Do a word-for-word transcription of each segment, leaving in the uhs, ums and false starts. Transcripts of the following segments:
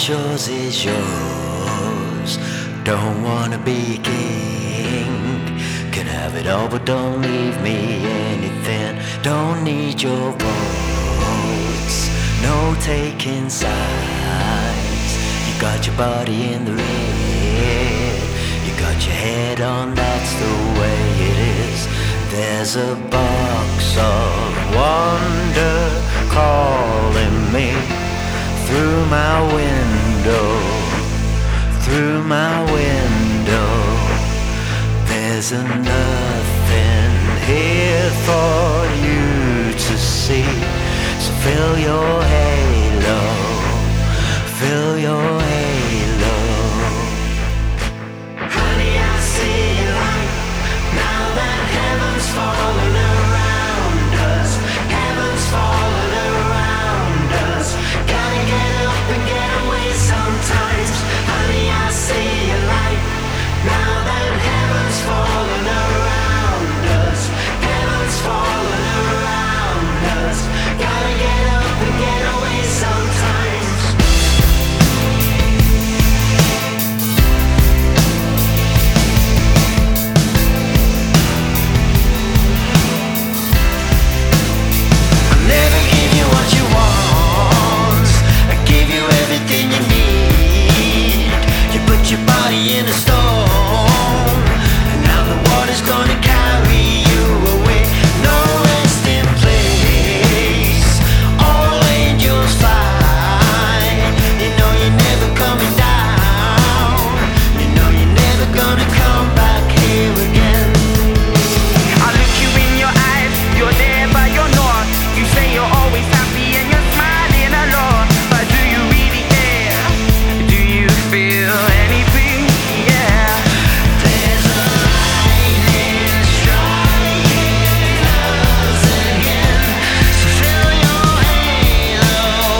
What's yours is yours. Don't wanna be king. Can have it all, but don't leave me anything. Don't need your votes. No taking sides. You got your body in the red. You got your head on, that's the way it is. There's a box of wonder calling me through my window, through my window. There's a nothing here for you to see. So fill your halo, fill your halo. Honey, I see you light. Now that heaven's fallen around us, heaven's fallen around us. Gotta get up and get away sometimes. Honey, I see you light. Now that heaven's fallen around us, heaven's fallen around us. Gotta get up and get away sometimes. I'll never give you what you want. I give you everything you need. You put your body in a storm, and now the water's gonna carry you away. No resting place, all angels fly. You know you're never coming down. You know you're never gonna come back here again. I look you in your eyes, you're there but you're not. You say you're always happy and you're smiling a lot, but do you really care? Do you feel anything? Yeah. There's a lightning striking us again. So fill your halo.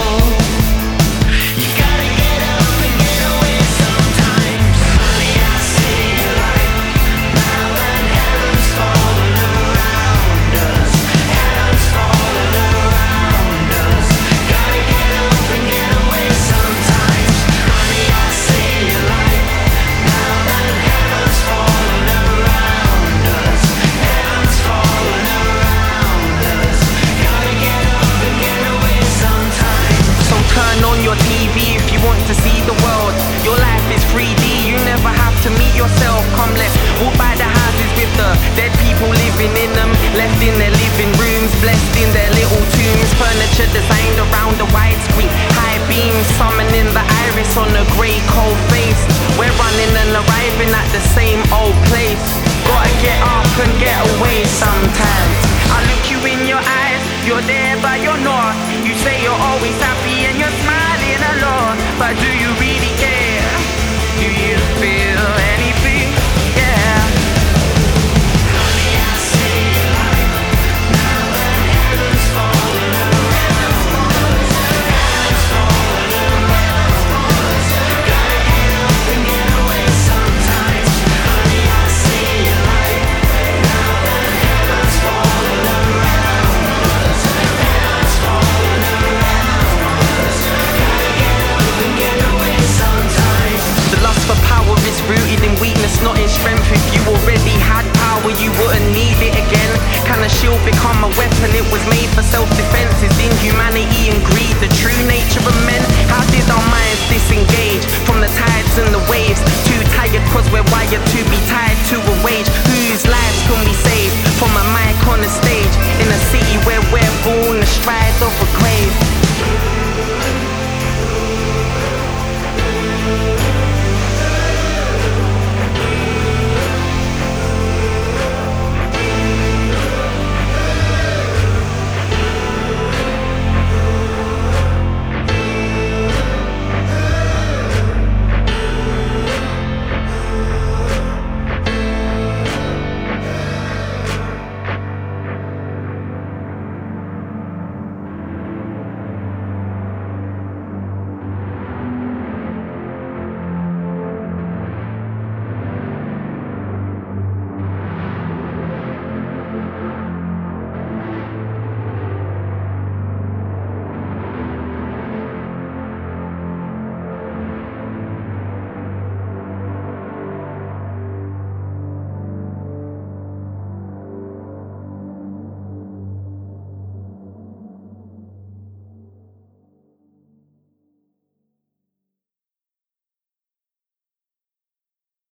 You gotta get up and get away sometimes. Honey, I see you light. Now that heaven's fallen around us, heaven's fallen around us. Gotta get up and get away sometimes. Honey, I see you light. Now that heaven's fallen around us, heaven's fallen around us. Gotta get up and get away sometimes. So turn on your T V if you want to see the world. Your life is three D, you never have to meet yourself. Come, let's walk by the houses with the dead people living in them, left in their living rooms, blessed in their little tombs. Furniture designed around the widescreen, high beams, summoning the iris on a grey cold face. We're running and arriving at the same old place. Gotta get up and get away sometimes. I look you in your eyes, you're there but you're not. You say you're always happy and you're smiling a lot, but do you really care? Do you feel anything? Yeah. Honey, I see you light. Now that heaven's fallen around us, heaven's fallen around us. Gotta get up and get away sometimes. Honey, I see you light. Now that heaven's fallen around us, heaven's fallen around us. Gotta get up and get away sometimes. The lust for power is rooted in weakness, not in strength. If you already had power, you wouldn't need it again. Can a shield become a weapon? It was made for self-defense. Is inhumanity and greed the true nature of men? How did our minds disengage from the tides and the waves? Too tired cause we're wired to be tied to a wage.